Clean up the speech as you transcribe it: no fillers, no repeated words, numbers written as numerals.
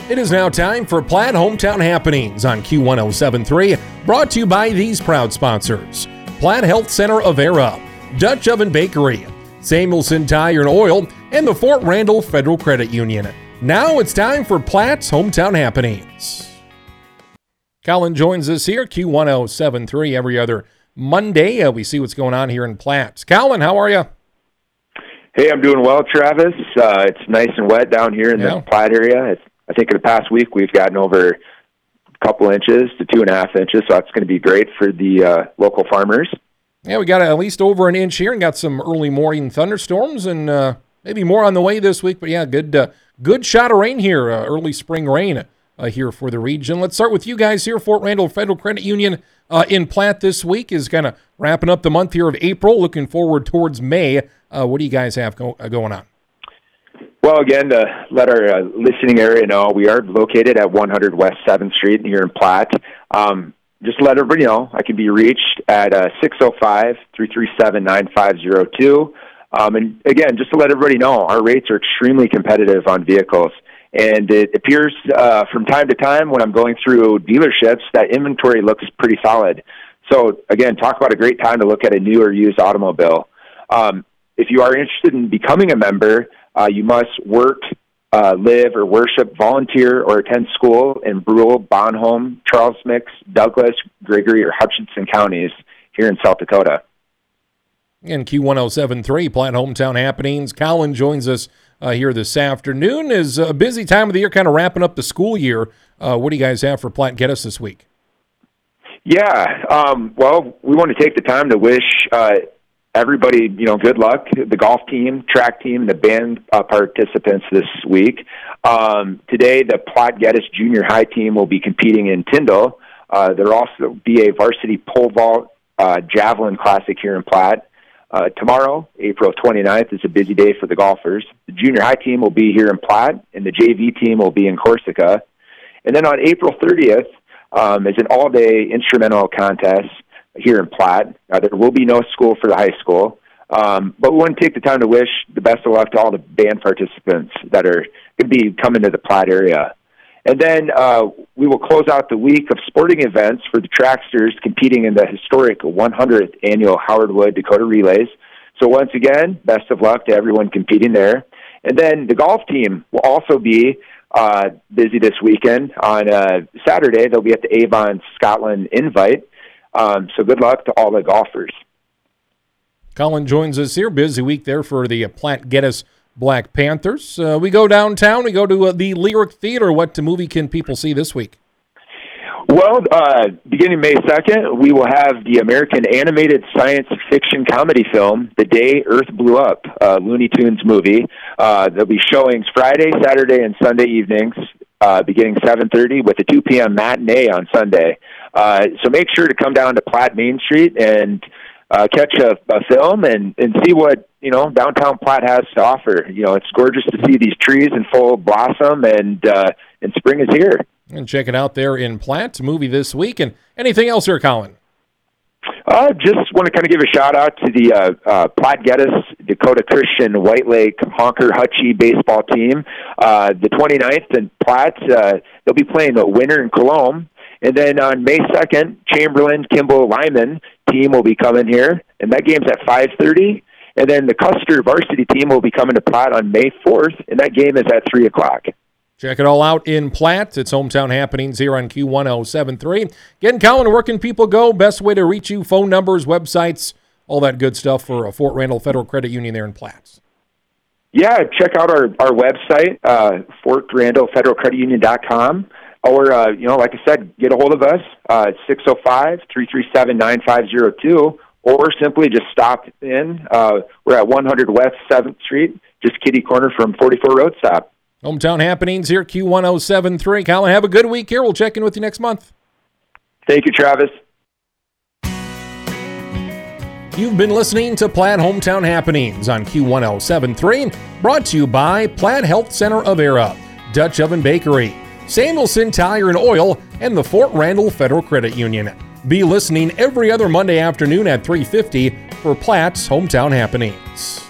It is now time for Platte Hometown Happenings on Q1073, brought to you by these proud sponsors: Platte Health Center of Era, Dutch Oven Bakery, Samuelson Tire and Oil, and the Fort Randall Federal Credit Union. Now it's time for Platte's Hometown Happenings. Colin joins us here, Q1073, every other Monday. We see what's going on here in Platte. Colin, how are you? Hey, I'm doing well, Travis. It's nice and wet down here in the Platte area. I think in the past week we've gotten over a couple inches to 2.5 inches, so that's going to be great for the local farmers. Yeah, we got at least over an inch here and got some early morning thunderstorms and maybe more on the way this week. But yeah, good shot of rain here, early spring rain here for the region. Let's start with you guys here. Fort Randall Federal Credit Union in Platte this week is kind of wrapping up the month here of April, looking forward towards May. What do you guys have going on? Well, again, to let our listening area know, we are located at 100 West 7th Street here in Platte. Just let everybody know I can be reached at 605-337-9502. And again, just to let everybody know, our rates are extremely competitive on vehicles. And it appears from time to time when I'm going through dealerships that inventory looks pretty solid. So, again, talk about a great time to look at a new or used automobile. If you are interested in becoming a member, you must work, live, or worship, volunteer, or attend school in Brule, Bonhomme, Charles Mix, Douglas, Gregory, or Hutchinson counties here in South Dakota. In Q1073, Platte Hometown Happenings, Colin joins us here this afternoon. Is a busy time of the year, kind of wrapping up the school year. What do you guys have for Platte Geddes this week? Yeah, well, we want to take the time to wish everybody, good luck. The golf team, track team, the band participants this week. Today, the Platte Geddes Junior High team will be competing in Tyndall. There'll also be a varsity pole vault javelin classic here in Platte. Tomorrow, April 29th, is a busy day for the golfers. The junior high team will be here in Platte, and the JV team will be in Corsica. And then on April 30th is an all-day instrumental contest here in Platte. There will be no school for the high school, but we want to take the time to wish the best of luck to all the band participants that are going to be coming to the Platte area. And then we will close out the week of sporting events for the tracksters competing in the historic 100th annual Howard Wood Dakota Relays. So once again, best of luck to everyone competing there. And then the golf team will also be busy this weekend. On Saturday, they'll be at the Avon Scotland Invite. So good luck to all the golfers. Colin joins us here. Busy week there for the Platte Geddes Black Panthers. We go downtown. We go to the Lyric Theater. What movie can people see this week? Well, beginning May 2nd, we will have the American animated science fiction comedy film, The Day Earth Blew Up, a Looney Tunes movie. There'll be showings Friday, Saturday, and Sunday evenings, beginning 7:30 with a 2 p.m. matinee on Sunday. So make sure to come down to Platte Main Street and catch a film and see what downtown Platte has to offer. It's gorgeous to see these trees in full blossom, and spring is here. And check it out there in Platte. Movie this week. And anything else here, Colin? Just want to kind of give a shout out to the Platte Geddes Dakota Christian White Lake Honker Hutchie baseball team. The 29th in Platte, they'll be playing the winner in Cologne. And then on May 2nd, Chamberlain Kimball Lyman team will be coming here, and that game's at 5:30. And then the Custer varsity team will be coming to Platte on May 4th, and that game is at 3 o'clock. Check it all out in Platte. It's Hometown Happenings here on Q1073. Again, Colin, where can people go? Best way to reach you, phone numbers, websites, all that good stuff for Fort Randall Federal Credit Union there in Platte. Yeah, check out our website, FortRandallFederalCreditUnion.com. Or, like I said, get a hold of us at 605-337-9502, or simply just stop in. We're at 100 West 7th Street, just kitty corner from 44 Road Stop. Hometown Happenings here, Q1073. Colin, have a good week here. We'll check in with you next month. Thank you, Travis. You've been listening to Platte Hometown Happenings on Q1073, brought to you by Platte Health Center of Era, Dutch Oven Bakery, Samuelson Tire and Oil, and the Fort Randall Federal Credit Union. Be listening every other Monday afternoon at 3:50 for Platte's Hometown Happenings.